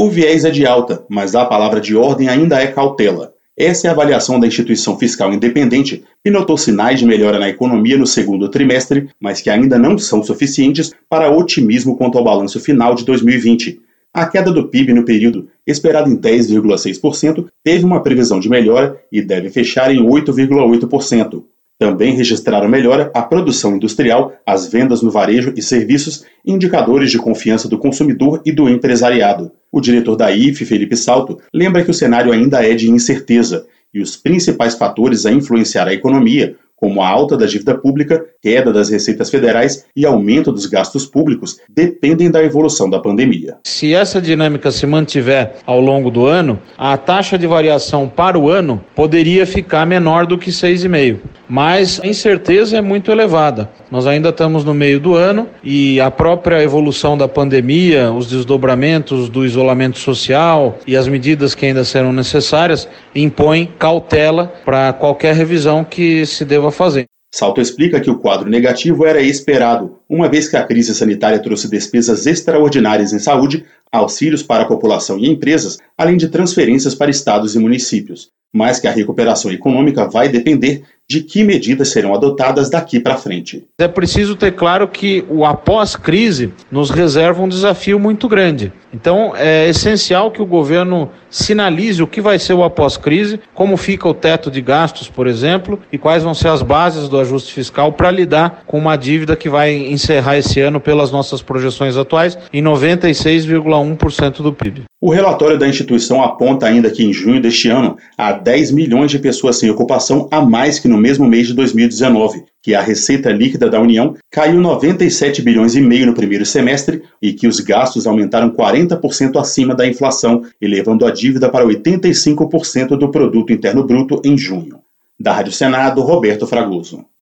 O viés é de alta, mas a palavra de ordem ainda é cautela. Essa é a avaliação da instituição fiscal independente, que notou sinais de melhora na economia no segundo trimestre, mas que ainda não são suficientes para otimismo quanto ao balanço final de 2020. A queda do PIB no período, esperada em 10,6%, teve uma previsão de melhora e deve fechar em 8,8%. Também registraram melhora a produção industrial, as vendas no varejo e serviços, indicadores de confiança do consumidor e do empresariado. O diretor da IFE, Felipe Salto, lembra que o cenário ainda é de incerteza e os principais fatores a influenciar a economia, como a alta da dívida pública, queda das receitas federais e aumento dos gastos públicos, dependem da evolução da pandemia. Se essa dinâmica se mantiver ao longo do ano, a taxa de variação para o ano poderia ficar menor do que 6,5%. Mas a incerteza é muito elevada. Nós ainda estamos no meio do ano e a própria evolução da pandemia, os desdobramentos do isolamento social e as medidas que ainda serão necessárias impõem cautela para qualquer revisão que se deva fazer. Salto explica que o quadro negativo era esperado, uma vez que a crise sanitária trouxe despesas extraordinárias em saúde, auxílios para a população e empresas, além de transferências para estados e municípios, mas que a recuperação econômica vai depender de que medidas serão adotadas daqui para frente. É preciso ter claro que o após-crise nos reserva um desafio muito grande. Então, é essencial que o governo sinalize o que vai ser o após-crise, como fica o teto de gastos, por exemplo, e quais vão ser as bases do ajuste fiscal para lidar com uma dívida que vai encerrar esse ano, pelas nossas projeções atuais, em 96,1% do PIB. O relatório da instituição aponta ainda que em junho deste ano há 10 milhões de pessoas sem ocupação a mais que no mesmo mês de 2019, que a receita líquida da União caiu 97 bilhões e meio no primeiro semestre e que os gastos aumentaram 40% acima da inflação, elevando a dívida para 85% do produto interno bruto em junho. Da Rádio Senado, Roberto Fragoso.